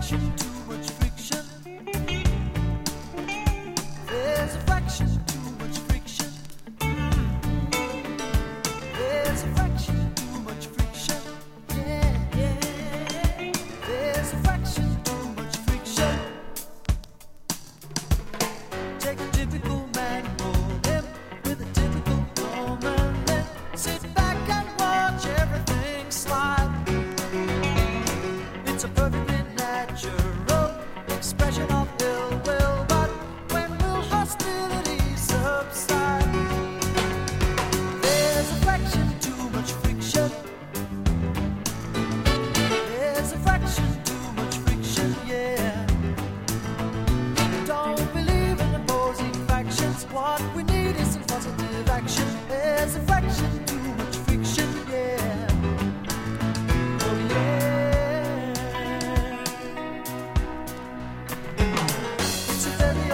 fraction too much friction. There's a fraction too much friction. There's a fraction too much friction. Yeah, yeah. There's a fraction too much friction. Take a typical man and mold him with a typical woman. Then sit back and watch everything slide. It's a perfectly natural